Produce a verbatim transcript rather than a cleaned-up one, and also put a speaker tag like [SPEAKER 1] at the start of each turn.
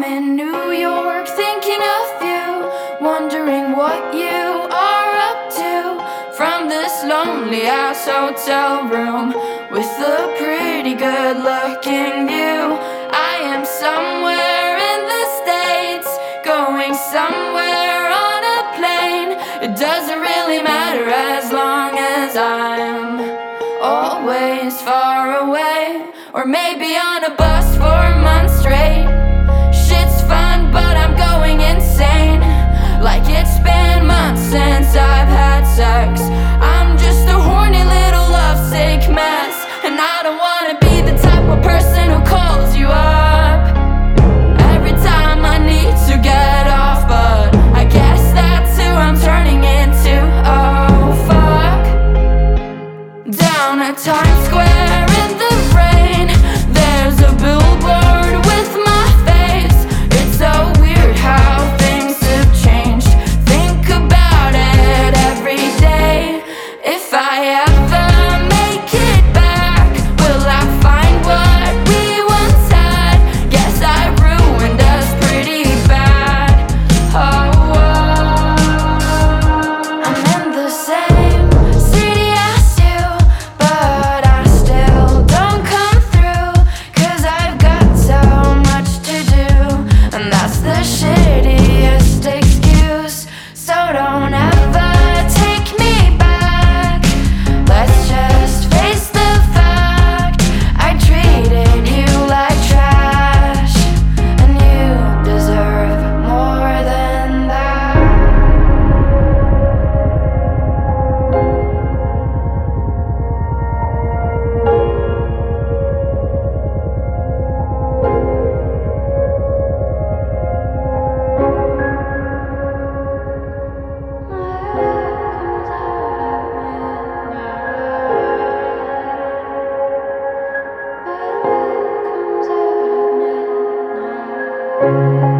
[SPEAKER 1] in New York thinking of you, wondering what you are up to. From this lonely ass hotel room with a pretty good looking view, I am somewhere in the States, going somewhere on a plane. It doesn't really matter as long as I'm always far away, or maybe on a bus for months straight. Shit's fun, but I'm going insane. Like it's been months since I've had sex. I'm just a horny little lovesick mess, and I don't wanna be the type of person who calls you up every time I need to get off. But I guess that's who I'm turning into. Oh fuck. Down at Times Square in the rain, there's a billboard with my face. It's so weird how things have changed. Think about it every day. If I ever make it back, will I find what we once had? Guess I ruined us pretty bad. Oh, oh. I'm in the same city as you, but I still don't come through, 'cause I've got so much to do, and that's the shittiest excuse. So don't ever take me back. Let's just face the fact I treated you like trash, and you deserve more than that. Comes out at midnight.